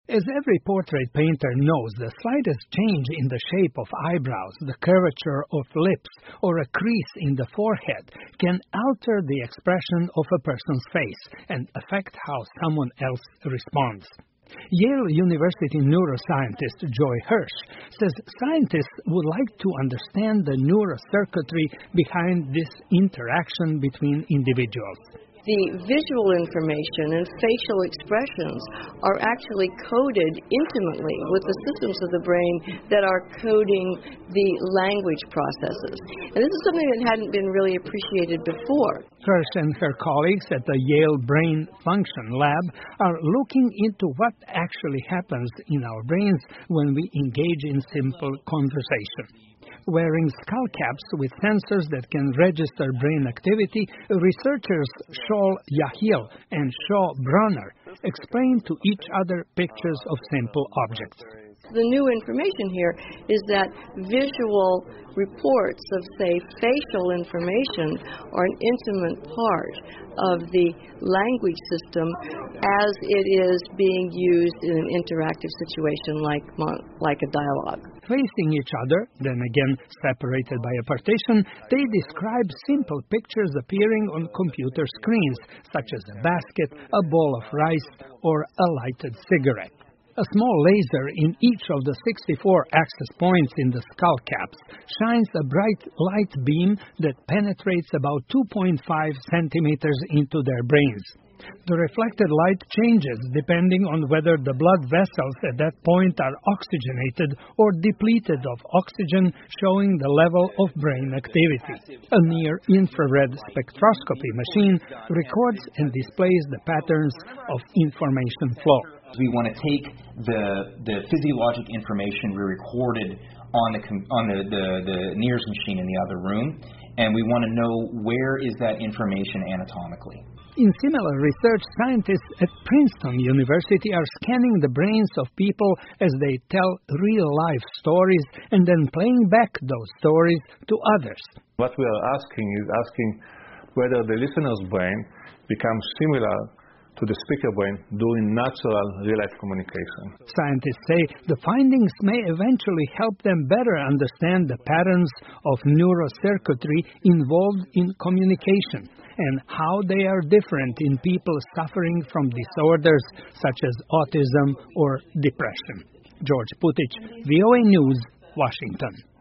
As every portrait painter knows, the slightest change in the shape of eyebrows, the curvature of lips, or a crease in the forehead can alter the expression of a person's face and affect how someone else responds. Yale University neuroscientist Joy Hirsch says scientists would like to understand the neurocircuitry behind this interaction between individuals. The visual information and facial expressions are actually coded intimately with the systems of the brain that are coding the language processes. And this is something that hadn't been really appreciated before. Hirsch and her colleagues at the Yale Brain Function Lab are looking into what actually happens in our brains when we engage in simple conversation. Wearing skull caps with sensors that can register brain activity, researchers Shaul Yahiel and Shaw Bronner explain to each other pictures of simple objects. The new information here is that visual reports of, say, facial information are an intimate part of the language system as it is being used in an interactive situation like a dialogue. Facing each other, then again separated by a partition, they describe simple pictures appearing on computer screens, such as a basket, a bowl of rice, or a lighted cigarette. A small laser in each of the 64 access points in the skull caps shines a bright light beam that penetrates about 2.5 centimeters into their brains. The reflected light changes depending on whether the blood vessels at that point are oxygenated or depleted of oxygen, showing the level of brain activity. A near-infrared spectroscopy machine records and displays the patterns of information flow. We want to take the physiologic information we recorded on the NIRS machine in the other room, and we want to know where is that information anatomically. In similar research, scientists at Princeton University are scanning the brains of people as they tell real-life stories and then playing back those stories to others. What we are asking whether the listener's brain becomes similar to the speaker brain during natural real-life communication. Scientists say the findings may eventually help them better understand the patterns of neurocircuitry involved in communication and how they are different in people suffering from disorders such as autism or depression. George Putich, VOA News, Washington.